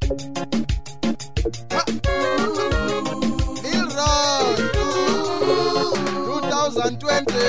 Milroy 2020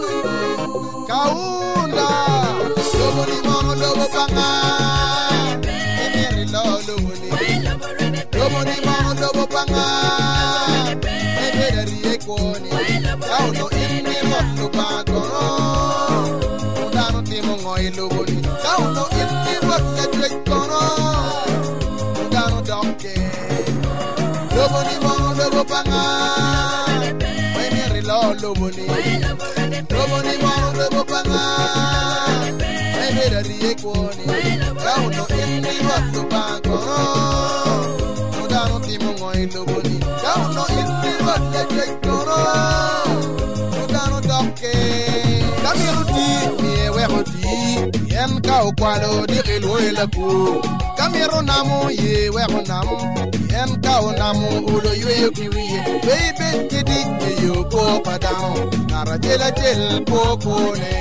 Kaunda lobo ni mono lobo panga emiri lobo ni mono lobo panga emiri ekoni kauno inni rotu bago undano timo ngoi lobo ni kauno inni rotu ekoni undano doke lobo ni mono lobo panga emiri lobo ni mono lobo panga emiri ekoni kauno inni rotu bago undano timo ngoi lobo ni kauno inni rotu ekoni undano doke kamiruti wehoti yen ka okwalo di elo elaku kamiru namu ye weho namu yen ka onamu ulo ywe kiwiye baby kidi yo ko padao nara jela jel kokone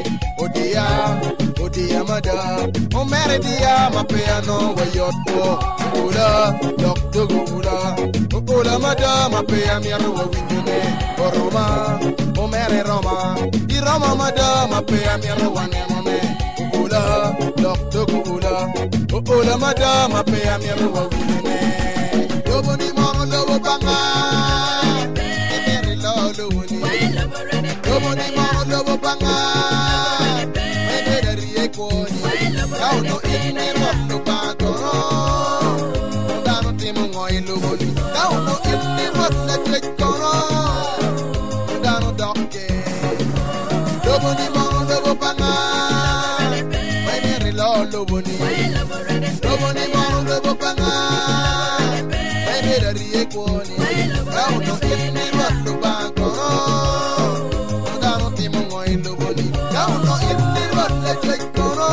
odia mada o mere dia mapiano wayoto ula doktogo ula mada mapiano yaro winjune oroma o mere roma di roma mada mapiano yaro wanene ula doktogo ula mada mapiano yaro winjune lobo ni mono lobo banga mere lobo ni lobo ni mono lobo banga kauno inni rotu bago undano timo ngoi lobo ni kauno inni rotu ekoni undano doke lobo ni mono lobo banga emiri lobo ni mono lobo banga emiri ekoni kauno inni rotu bago undano timo ngoi lobo ni kauno inni rotu ekoni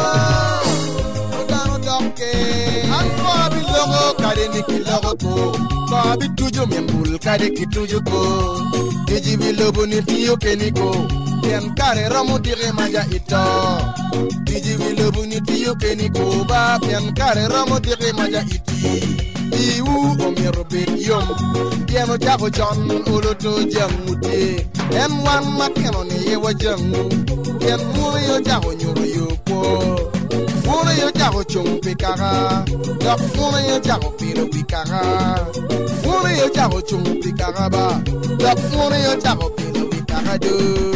kade nikilogo ko babi tujo membul kade kitujo ko ejibi lobo ni tiyo keniko yen kare ramo dire maja ito ejibi lobo ni tiyo keniko ba yen kare ramo dire maja iti iwu omiro bit yom yeno jago jon oloto jamuti en wan makeno ni yewa jamu yen muri yo jago nyoro yopo Muna yo jago chung pikara, da muna yo jago piro pikara. Muna yo jago chung pikara ba, da muna yo jago piro pikara do.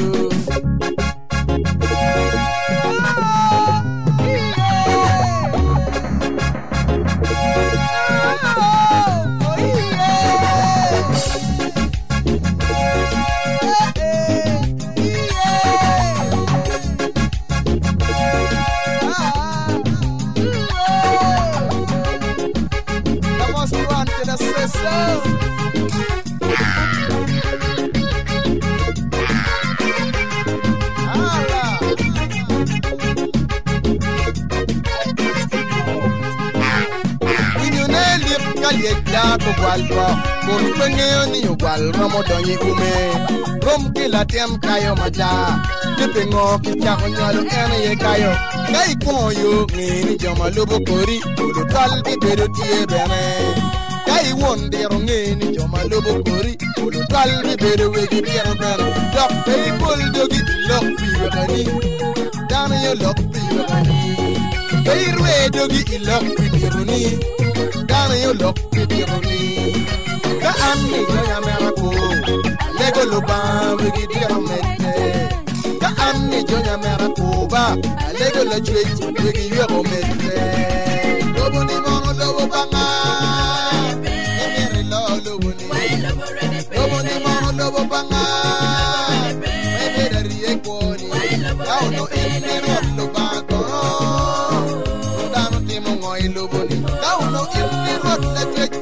Por pengen ni igual ramo donyi ume rom kila tem kayo maja dipengo kichako nyalo ene ye kayo kai koyo ni joma lobo kori ulu twal di bedo tie bene kai wondero ni joma lobo kori ulu twal di bedo wegi tiero bene dok pay bol dogi lok piyo gani dana yo lok piyo gani kai rwe dogi lok piyo ni dana yo lok piyo ni ka amni joya merako lego loba wigi diero mete ka amni joya merako ba lego la chweji wigi yero mete lobo ni mono lobo banga emiri lobo ni mono lobo banga emiri ekoni kauno emiri lobo banga undano timo ngoi lobo ni kauno emiri lobo ekoni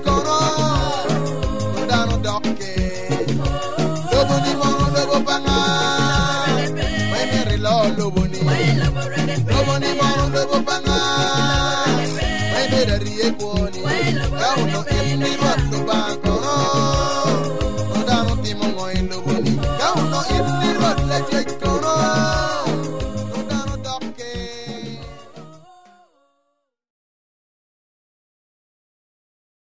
lobo ni mono lobo banga mai bedari ekoni kauno emiri rotu bago